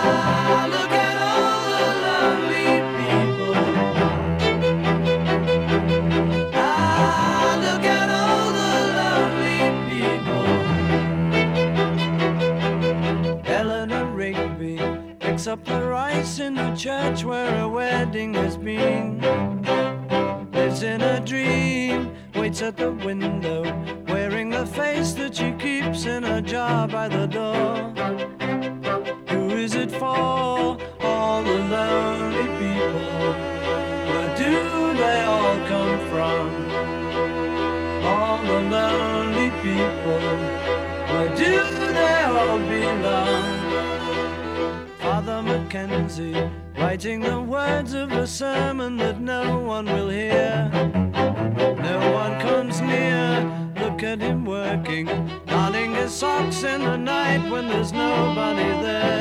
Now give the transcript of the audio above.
look at all the lovely people. Look at all the lovely people. Eleanor Rigby picks up the rice in the church where a wedding has been. Lives in a dream, waits at the window, wearing the face that she keeps in a jar by the door. Who is it for? All the lonely people. Where do they all come from? All the lonely people. Where do they all belong? Father Mackenzie, writing the words of a sermon that no one will hear. No one comes near. Look at him working, darning his socks in the night when there's nobody there.